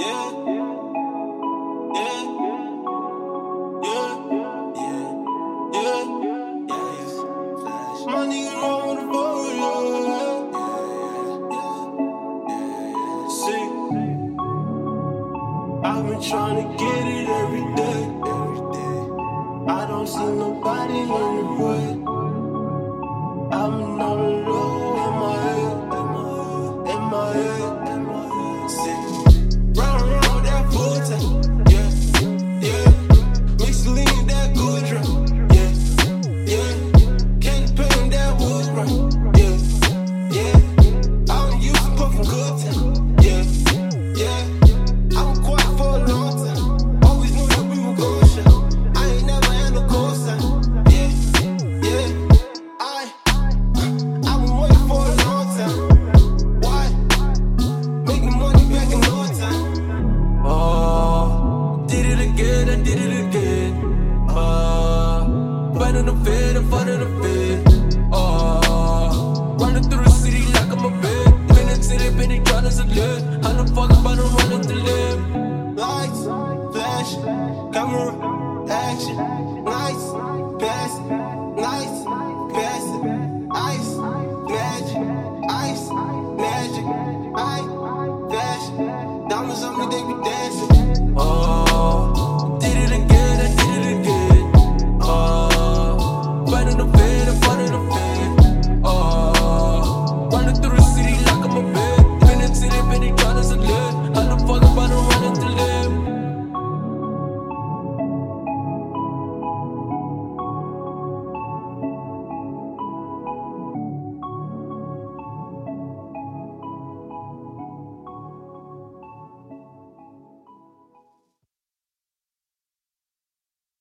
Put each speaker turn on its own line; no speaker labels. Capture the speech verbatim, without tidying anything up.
I've been trying to get it every day, every day. I don't see nobody in the way. I'm not alone in my head, in my head, in my head. See, round around that full time, yeah, yeah. Mix the lean in that good drink, yeah, yeah. Candy paint that wood right, yeah, yeah. I don't use to puffin' good time, yeah, yeah. I'm quiet for a long time. Always knew that we were gon' shine. I ain't never had no cosign. Yeah, yeah. I, I've been waiting for a long time. Why? Making money back in no time. Oh, did it again, I did it again. Oh, right on the bed, in front of the bed. Oh, running through the city like I'm a bed. Minutes in it, penny trying to live. How the fuck am I to run up the live? Lights, flash, camera, action, lights, pass, lights, pass, ice, magic, ice, magic, ice, flash, diamonds on me, they be dancing. Oh.